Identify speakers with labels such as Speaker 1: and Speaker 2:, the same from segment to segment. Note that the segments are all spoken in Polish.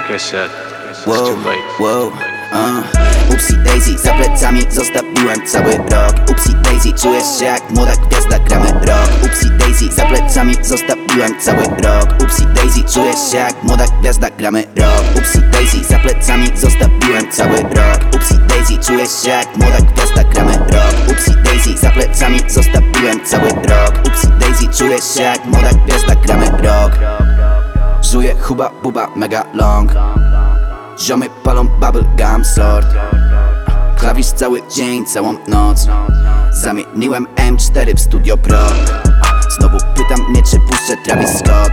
Speaker 1: Like I said, it's
Speaker 2: Wow,
Speaker 1: too late.
Speaker 2: wow, Upsi Daisy, za plecami zostawiłem cały rok. Upsi Daisy, czujesz się jak młoda gwiazda, gramy rok. Upsi Daisy, za plecami zostawiłem cały rok. Upsi Daisy, czujesz się jak młoda gwiazda, gramy rok. Upsi Daisy, za plecami zostawiłem cały rok. Upsi Daisy, czujesz się jak młoda gwiazda, gramy rok. Upsi Daisy, za plecami zostawiłem cały rok. Upsi Daisy, czujesz się jak młoda gwiazda, gramy rok. Żuję huba buba mega long. Ziomy palą bubblegum sort. Klawisz cały dzień, całą noc. Zamieniłem M4 w Studio Pro. Znowu pytam mnie, czy puszczę Travis Scott.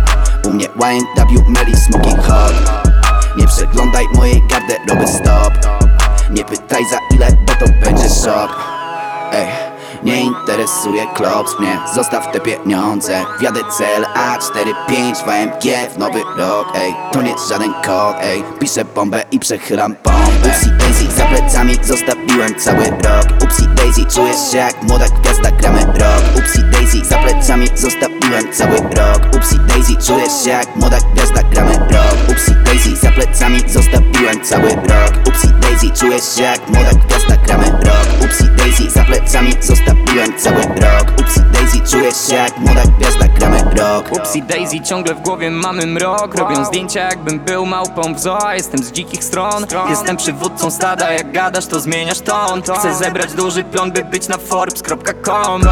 Speaker 2: U mnie YNW, Melly, Smoking Hot. Nie przeglądaj mojej garderoby, stop. Nie pytaj za ile, bo to będzie szok. Ej, nie interesuje klops mnie, zostaw te pieniądze. Wjadę cel A45 w AMG w nowy rok. Ej, to nie żaden kod, ej. Piszę bombę i przechylam bombę. Upsi Daisy, za plecami zostawiłem cały rok. Upsi Daisy, czujesz się jak młoda gwiazda, gramy rok. Upsi Daisy, za plecami zostawiłem cały rok. Upsi Daisy, czujesz się jak młoda gwiazda, gramy rok. Upsi Daisy, za plecami zostawiłem cały rok. Upsi Daisy, czujesz się jak młoda gwiazda, gramy rok. Upsi Daisy, za plecami zostawiłem cały rok. Upsi Daisy, czujesz się jak młoda gwiazda, gramy rok.
Speaker 3: Upsi Daisy, ciągle w głowie mamy mrok. Robią zdjęcia jakbym był małpą w zoo. Jestem z dzikich stron, jestem przywódcą stada. Jak gadasz, to zmieniasz ton. Chcę zebrać duży plon, by być na Forbes.com.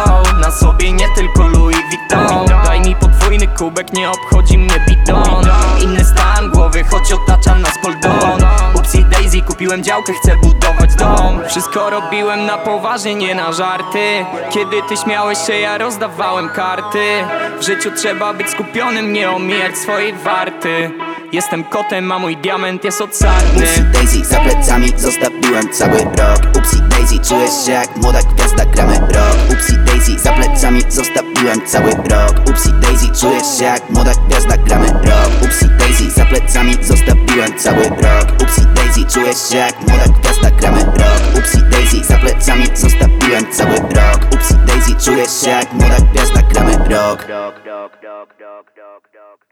Speaker 3: Na sobie nie tylko Louis Vuitton. Daj mi podwójny kubek, nie obchodzi mnie bidon. Inny stan głowy, choć otacza nas Poldon. Upsi Daisy, kupiłem działkę, chcę budować dom. Wszystko robiłem na poważnie, nie na żarty. Kiedy ty śmiałeś się, ja rozdawałem karty. W życiu trzeba być skupionym, nie omijać swojej warty. Jestem kotem, a mój diament jest odsarny.
Speaker 2: Upsi Daisy, za plecami zostawiłem cały rok. Upsi Daisy, czujesz się jak młoda gwiazda, gramy rok. Upsi Daisy, za plecami zostawiłem cały rok. Upsi Daisy, czujesz się jak młoda gwiazda, gramy rok. Upsi Daisy, za plecami zostawiłem cały rok. Upsi Daisy, czujesz się jak młoda gwiazda, gramy rok. Upsi Daisy, za plecami zostawiłem cały rok. Upsi Daisy, czujesz się jak młoda gwiazda, gramy rok.